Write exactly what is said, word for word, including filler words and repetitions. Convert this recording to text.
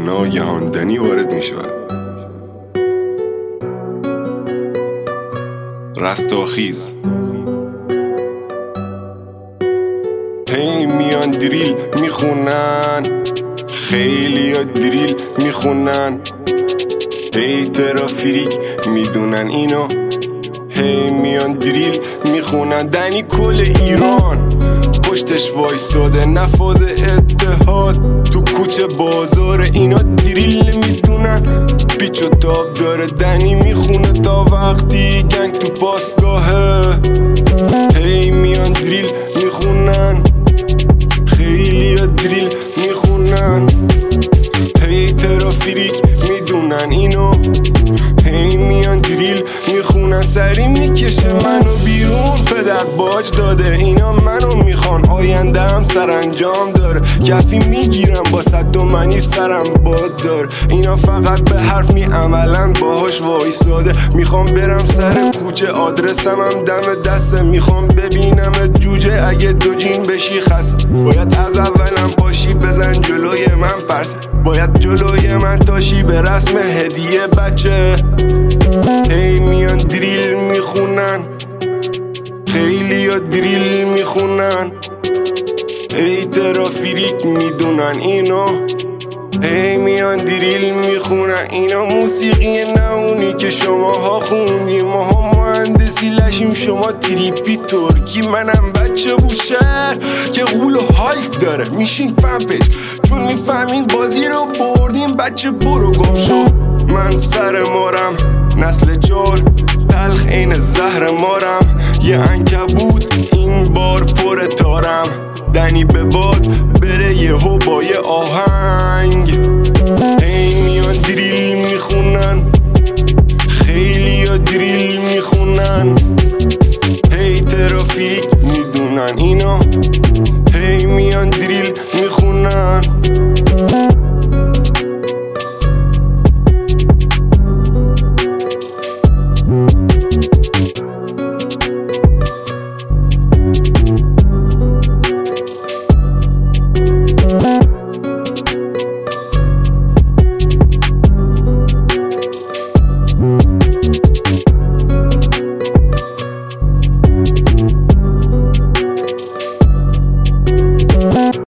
ناگهان دنی وارد می شود. رستاخیز هی میان دریل میخونن، خیلی ها دریل میخونن، هی ترافیک میدونن اینو، هی میان دریل میخونن. دنی کل ایران پشتش وایساده، نفاذ اتحاد تو کوچه بازار، اینا دریل نمیدونن، پیچ و تاب داره. دنی میخونه تا وقتی گنگ تو پاسگاهه، هی میان دریل میخونن، خیلی ها دریل میخونن، هی ترافیک میدونن اینو، هی میان دریل میخونن. سری میکشه منو بیرون، پدر باج داده، اینا منو میخوان، آینده هم سرانجام داره. کفی میگیرم با صد تومنی سرم باد داره، اینا فقط به حرف می عملن باهاش وایساده. میخوام برم سر کوچه، آدرسم هم دم دسته، میخوام ببینم جوجه اگه دو جین بشی خسته. باید از اولم باشی بزن جلوی من پرسه، باید جلوی من تاشی به رسم هدیه بچه. هی میان دریل میخونن، خیلی ها دریل میخونن، هی ترافیک میدونن اینو، هی میان دریل میخونن. اینا موسیقی نهونی که شماها خوندی، ماها مهندسی لشیم شما تریپی ترکی. منم بچه بوشهر که غول و هایت داره، میشین فهم پیش چون میفهمین بازی رو بردیم. بچه برو گم شو، من سر مارم، نسل چار تلخ این زهر مارم، یه عنکبوت این بار پر تارم. دنی به باد بره یهو با یه آهنگ، هی میان دریل میخونن، خیلی ها دریل میخونن، هی ترافیک میدونن اینا،